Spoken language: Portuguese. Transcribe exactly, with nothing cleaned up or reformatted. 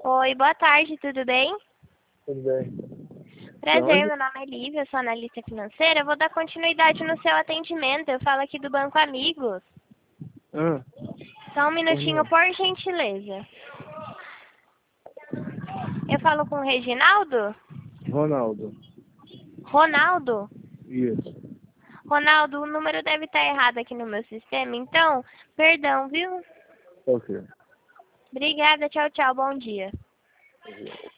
Oi, boa tarde, tudo bem? Tudo bem. Prazer, meu nome é Lívia, eu sou analista financeira. Eu vou dar continuidade no seu atendimento. Eu falo aqui do Banco Amigos. Ah, Só um minutinho, Fernando. por gentileza. Eu falo com o Reginaldo? Ronaldo. Ronaldo? Isso. Ronaldo, o número deve estar errado aqui no meu sistema, então, perdão, viu? Ok. Obrigada, tchau, tchau, bom dia.